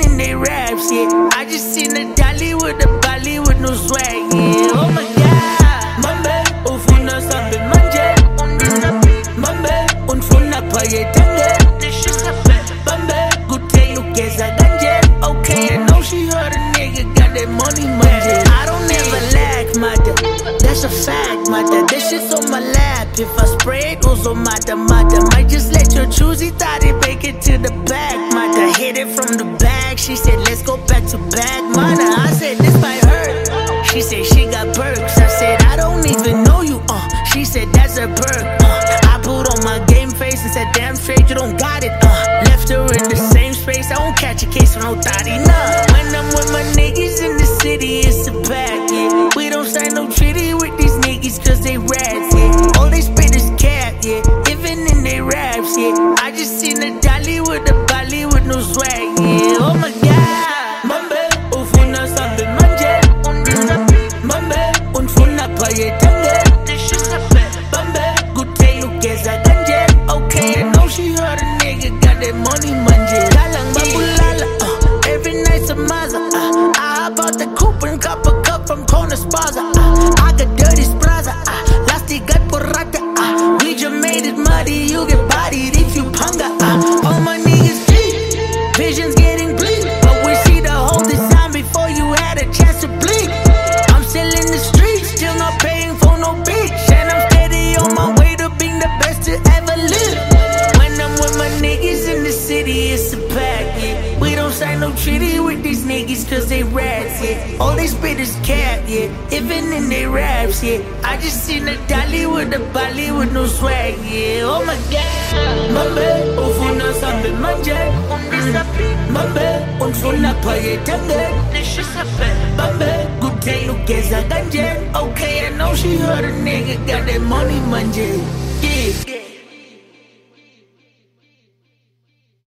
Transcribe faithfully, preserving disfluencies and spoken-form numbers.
in they raps, yeah. I just seen a dolly with a bally with no swag, yeah. Oh my god, mambe, ufuna sambe manje, mambe, unfuna paye tange, bambe, gute lukeza ganje. Okay, I know she heard a nigga got that money manje. I don't ever lack, mother, that's a fact, mother. This shit's on my lap. If I spray it, goes on mother, mother. Might just let your choosy thought it make it to the back, mother. Hit it from the back. She said, let's go back to back, mother. I said, this might hurt. She said, she got perks. I said, I don't even know you, uh. She said, that's a perk, uh. I put on my game face and said, damn straight, you don't got it, uh. Left her in the same space. I won't catch a case for no thotty, nah. When I'm with my niggas in the city, it's a pack, yeah. We don't sign no treaty with these niggas cause they rats, yeah. All they spit is cap, yeah. Even in they raps, yeah. I just seen a dolly with a bally with no swag, yeah. Oh my god, mambe, ufuna sambe manje, mambe, unfuna paye tange, bambe, gute lukeza ganje. Okay, I know she heard a nigga got that money manje. Galang babulala, uh, every night's a maza, uh. I bought the coupe and cop a cup from Corner Spaza, uh. I got dirty spraza, uh. Lasti got porrata, uh. We just made it muddy, you get bodied if you panga, uh. All my niggas cheat, visions getting bleak, but we see the whole design before you had a chance to blink. I'm still in the streets, still not paying for no bitch, and I'm steady on my way to being the best to ever live. When I'm with my niggas in the city, it's a pack, yeah. We don't sign no treaty with these niggas cause they rats, yeah. All they spit is cap, yeah. Even in they raps, yeah. I just seen a dolly with a bally with no swag, yeah. Oh my god, mambe, ufuna sambe manje, mambe, unfuna paye tange, bambe, gute lukeza ganje. Okay, I know she heard a nigga got that money manje, yeah.